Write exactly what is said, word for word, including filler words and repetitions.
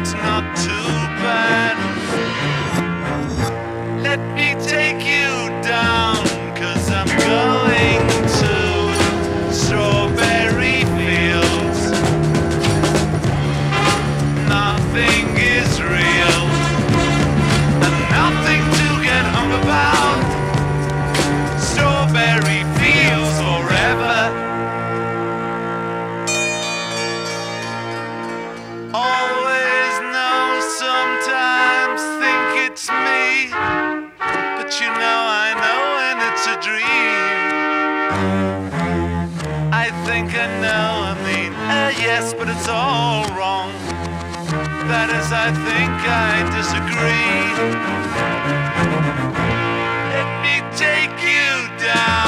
it's not too bad. Let me take you down, 'cause I'm going to strawberry fields. Nothing is real, and nothing to get hung about. Strawberry fields forever. Always know, sometimes think it's me, but you know I know when it's a dream. I think I know, I mean, uh, yes, but it's all wrong. That is, I think I disagree. Let me take you down.